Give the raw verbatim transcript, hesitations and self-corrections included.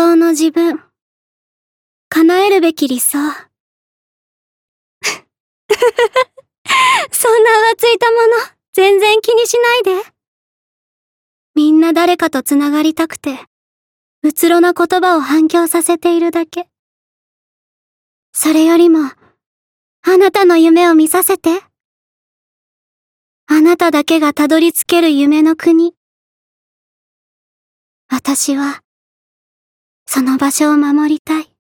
当の自分。叶えるべき理想。そんな浮ついたもの、全然気にしないで。みんな誰かとつながりたくて、うつろな言葉を反響させているだけ。それよりも、あなたの夢を見させて。あなただけがたどり着ける夢の国。私は、その場所を守りたい。